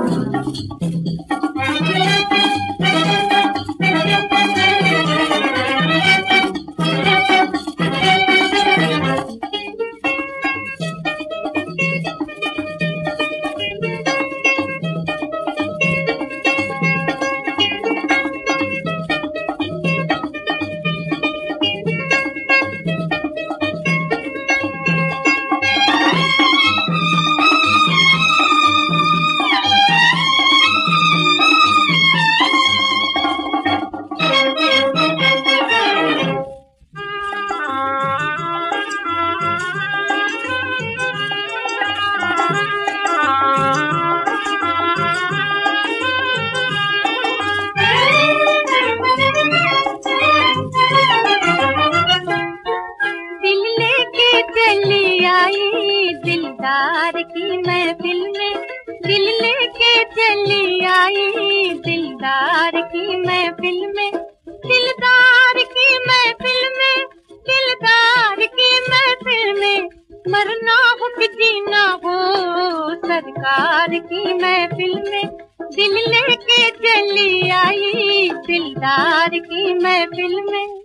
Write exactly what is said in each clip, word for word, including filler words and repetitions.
दिलदार की महफिल में दिल लेके चली आई, दिलदार की महफिल में दिलदार की महफिल में दिलदार की महफिल में मरना हो कि जीना हो सरकार की महफिल में दिल लेके चली आई, दिलदार की महफिल में।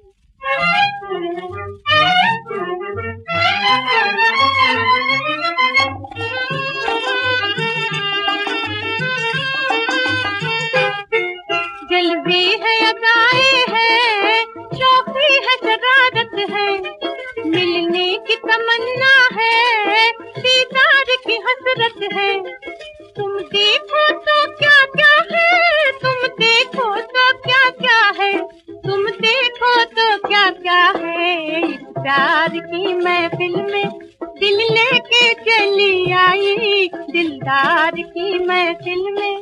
जलवे है अदाएं है, शौक़ी है शरारत है, मिलने की तमन्ना है, दीदार की हसरत है। तुम देखो तो क्या क्या है, तुम देखो तो क्या क्या है, तुम देखो तो क्या क्या है। इस प्यार की महफिल में दिल लेके चली आई, दिलदार की महफिल में।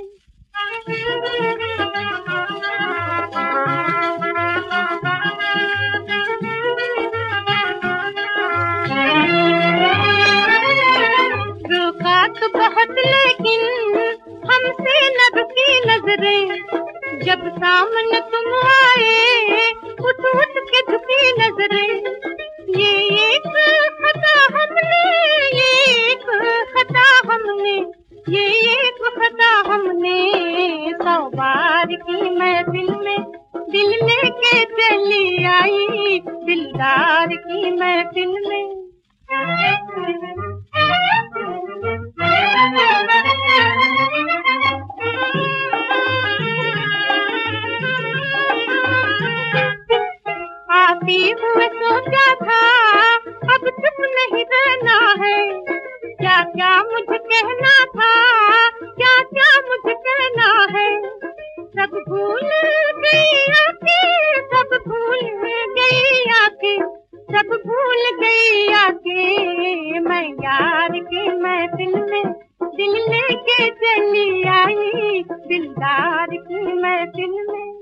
रोका तो बहुत लेकिन हमसे न रुकी नजरें, जब सामने तुम आए उठ उठ के झुकी नजरें। ये एक खता हमने, ये एक खता हमने, ये एक खता हमने सौ बार की महफिल में दिल लेके चली आई, दिलदार की महफिल में। आती हुए सोचा था अब चुप नहीं रहना है, क्या क्या मुझे कहना था, क्या क्या मुझे कहना है। सब भूल गई आके, सब भूल गई आके, सब भूल गई आके। मैं यार की महफिल में दिल लेके चली आई, दिलदार की महफिल में।